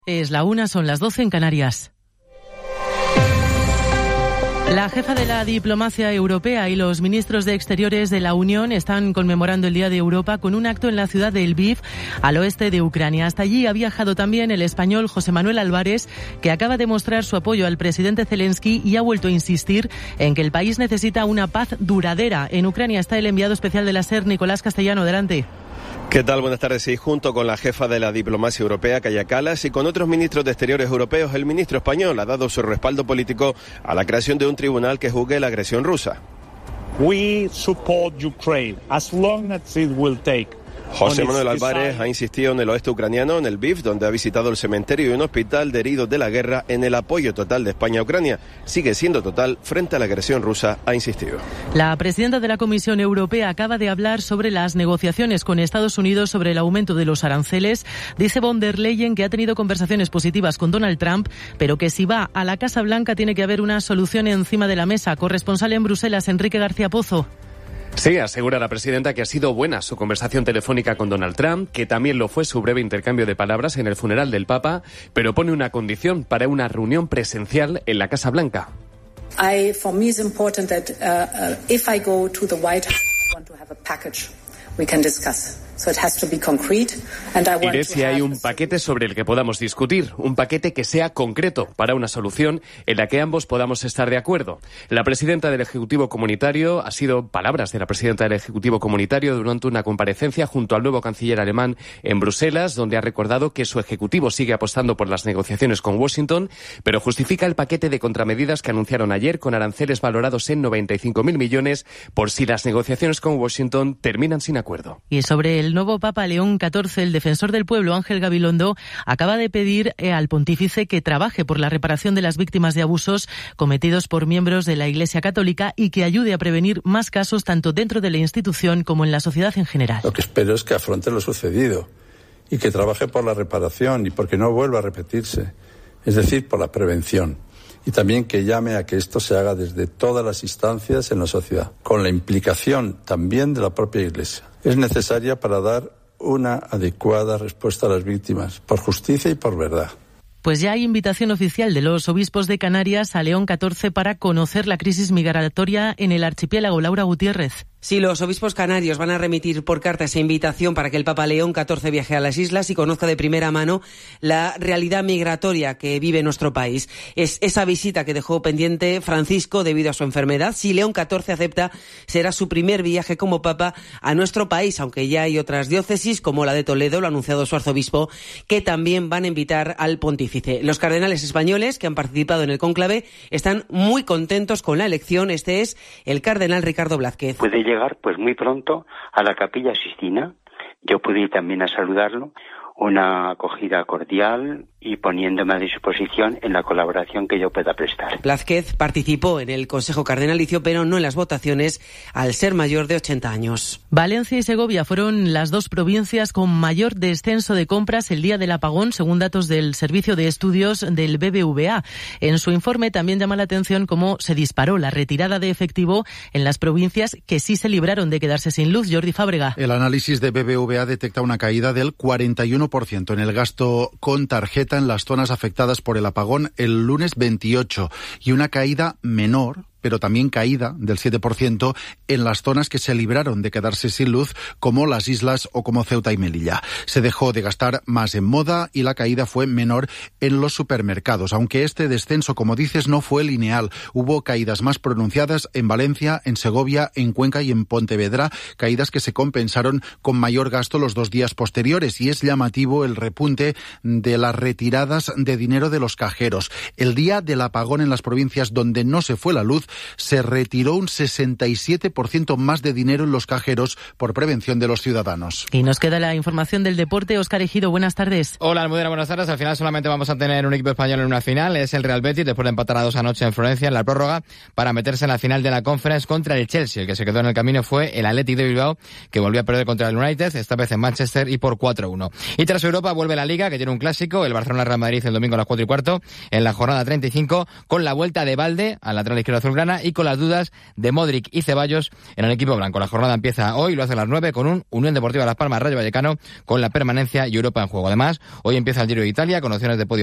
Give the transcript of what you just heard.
Es la 1, son las 12 en Canarias. La jefa de la diplomacia europea y los ministros de Exteriores de la Unión están conmemorando el Día de Europa con un acto en la ciudad de Lviv, al oeste de Ucrania. Hasta allí ha viajado también el español José Manuel Álvarez, que acaba de mostrar su apoyo al presidente Zelensky y ha vuelto a insistir en que el país necesita una paz duradera. En Ucrania está el enviado especial de la SER, Nicolás Castellano. Adelante. ¿Qué tal? Buenas tardes. Sí, junto con la jefa de la diplomacia europea, Kaja Kallas, y con otros ministros de Exteriores europeos, el ministro español ha dado su respaldo político a la creación de un tribunal que juzgue la agresión rusa. We support Ukraine as long as it will take. José Manuel Álvarez ha insistido en el oeste ucraniano, en Lviv, donde ha visitado el cementerio y un hospital de heridos de la guerra, en el apoyo total de España a Ucrania. Sigue siendo total frente a la agresión rusa, ha insistido. La presidenta de la Comisión Europea acaba de hablar sobre las negociaciones con Estados Unidos sobre el aumento de los aranceles. Dice von der Leyen que ha tenido conversaciones positivas con Donald Trump, pero que si va a la Casa Blanca tiene que haber una solución encima de la mesa. Corresponsal en Bruselas, Enrique García Pozo. Sí, asegura la presidenta que ha sido buena su conversación telefónica con Donald Trump, que también lo fue su breve intercambio de palabras en el funeral del Papa, pero pone una condición para una reunión presencial en la Casa Blanca. For me it's important that if I go to the White House, I want to have a package we can discuss. So it has to be concrete, and I want Iré si hay un paquete sobre el que podamos discutir, un paquete que sea concreto para una solución en la que ambos podamos estar de acuerdo. La presidenta del Ejecutivo Comunitario, ha sido palabras de la presidenta del Ejecutivo Comunitario durante una comparecencia junto al nuevo canciller alemán en Bruselas, donde ha recordado que su ejecutivo sigue apostando por las negociaciones con Washington, pero justifica el paquete de contramedidas que anunciaron ayer con aranceles valorados en 95.000 millones por si las negociaciones con Washington terminan sin acuerdo. Y sobre el nuevo Papa León XIV, el defensor del pueblo Ángel Gabilondo acaba de pedir al pontífice que trabaje por la reparación de las víctimas de abusos cometidos por miembros de la Iglesia Católica y que ayude a prevenir más casos tanto dentro de la institución como en la sociedad en general. Lo que espero es que afronte lo sucedido y que trabaje por la reparación y porque no vuelva a repetirse, es decir, por la prevención. Y también que llame a que esto se haga desde todas las instancias en la sociedad, con la implicación también de la propia Iglesia. Es necesaria para dar una adecuada respuesta a las víctimas, por justicia y por verdad. Pues ya hay invitación oficial de los obispos de Canarias a León XIV para conocer la crisis migratoria en el archipiélago. Laura Gutiérrez. Sí, los obispos canarios van a remitir por carta esa invitación para que el Papa León XIV viaje a las islas y conozca de primera mano la realidad migratoria que vive nuestro país. Es esa visita que dejó pendiente Francisco debido a su enfermedad. Si León XIV acepta, será su primer viaje como Papa a nuestro país, aunque ya hay otras diócesis, como la de Toledo, lo ha anunciado su arzobispo, que también van a invitar al pontífice. Los cardenales españoles que han participado en el cónclave están muy contentos con la elección. Este es el cardenal Ricardo Blázquez. Puede llegar pues muy pronto a la Capilla Sixtina. Yo pude ir también a saludarlo, una acogida cordial y poniéndome a disposición en la colaboración que yo pueda prestar. Blázquez participó en el Consejo Cardenalicio, pero no en las votaciones, al ser mayor de 80 años. Valencia y Segovia fueron las dos provincias con mayor descenso de compras el día del apagón, según datos del Servicio de Estudios del BBVA. En su informe también llama la atención cómo se disparó la retirada de efectivo en las provincias que sí se libraron de quedarse sin luz. Jordi Fábrega. El análisis de BBVA detecta una caída del 41% en el gasto con tarjeta en las zonas afectadas por el apagón el lunes 28 y una caída menor, pero también caída del 7% en las zonas que se libraron de quedarse sin luz, como las islas o como Ceuta y Melilla. Se dejó de gastar más en moda y la caída fue menor en los supermercados, aunque este descenso, como dices, no fue lineal. Hubo caídas más pronunciadas en Valencia, en Segovia, en Cuenca y en Pontevedra, caídas que se compensaron con mayor gasto los 2 días posteriores, y es llamativo el repunte de las retiradas de dinero de los cajeros. El día del apagón en las provincias donde no se fue la luz, se retiró un 67% más de dinero en los cajeros por prevención de los ciudadanos. Y nos queda la información del deporte. Óscar Ejido, buenas tardes. Hola, Almudena, buenas tardes. Al final solamente vamos a tener un equipo español en una final. Es el Real Betis, después de empatar a 2 anoche en Florencia, en la prórroga, para meterse en la final de la Conference contra el Chelsea. El que se quedó en el camino fue el Athletic de Bilbao, que volvió a perder contra el United, esta vez en Manchester, y por 4-1. Y tras Europa vuelve la Liga, que tiene un clásico, el Barcelona-Real Madrid el domingo a las 4:15, en la jornada 35, con la vuelta de Balde al lateral izquierdo azulgrana, azulgrana y con las dudas de Modric y Ceballos en el equipo blanco. La jornada empieza hoy, lo hace a las 9 con un Unión Deportiva Las Palmas Rayo Vallecano con la permanencia y Europa en juego. Además, hoy empieza el Giro de Italia con opciones de podio